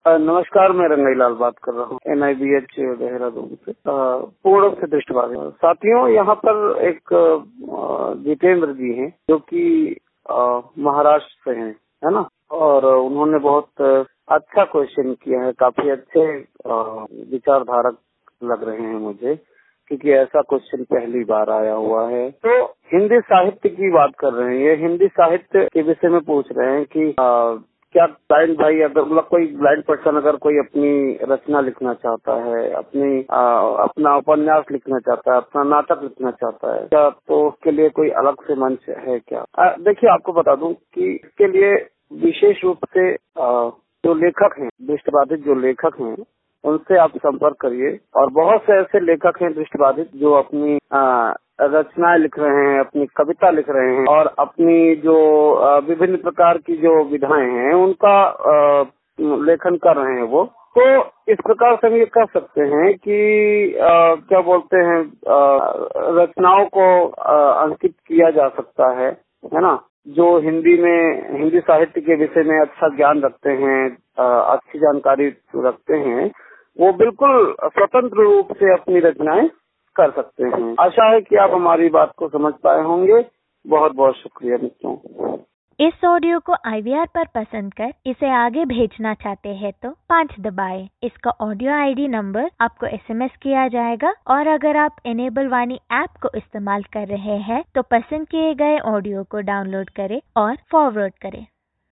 नमस्कार, मैं रंगाईलाल बात कर रहा हूँ NIBH देहरादून से। पूर्ण से दृष्टिबाधित साथियों, यहाँ पर एक जितेंद्र जी हैं जो कि महाराष्ट्र से हैं, है ना। और उन्होंने बहुत अच्छा क्वेश्चन किया है, काफी अच्छे विचारधारक लग रहे हैं मुझे, क्योंकि ऐसा क्वेश्चन पहली बार आया हुआ है। तो हिंदी साहित्य की बात कर रहे हैं, ये हिंदी साहित्य के विषय में पूछ रहे हैं कि क्या ब्लाइंड भाई, अगर मतलब कोई ब्लाइंड पर्सन अगर कोई अपनी रचना लिखना चाहता है, अपना उपन्यास लिखना चाहता है, अपना नाटक लिखना चाहता है क्या, तो उसके लिए कोई अलग से मंच है क्या? देखिए, आपको बता दूं कि इसके लिए विशेष रूप से जो लेखक हैं, दृष्टिबाधित जो लेखक हैं, उनसे आप संपर्क करिए। और बहुत से ऐसे लेखक हैं दृष्टिबाधित जो अपनी रचनाएं लिख रहे हैं, अपनी कविता लिख रहे हैं और अपनी जो विभिन्न प्रकार की जो विधाएं हैं उनका लेखन कर रहे हैं वो। तो इस प्रकार से हम ये कह सकते हैं कि क्या बोलते हैं, रचनाओं को अंकित किया जा सकता है ना। जो हिंदी साहित्य के विषय में अच्छा ज्ञान रखते हैं, अच्छी जानकारी रखते हैं, वो बिल्कुल स्वतंत्र रूप से अपनी रचनाएं कर सकते हैं। आशा है कि आप हमारी बात को समझ पाए होंगे। बहुत बहुत शुक्रिया मित्रों। इस ऑडियो को IVR पर पसंद कर इसे आगे भेजना चाहते हैं तो 5 दबाएं। इसका ऑडियो ID नंबर आपको SMS किया जाएगा। और अगर आप इनेबल वाणी ऐप को इस्तेमाल कर रहे हैं तो पसंद किए गए ऑडियो को डाउनलोड करें और फॉरवर्ड करें।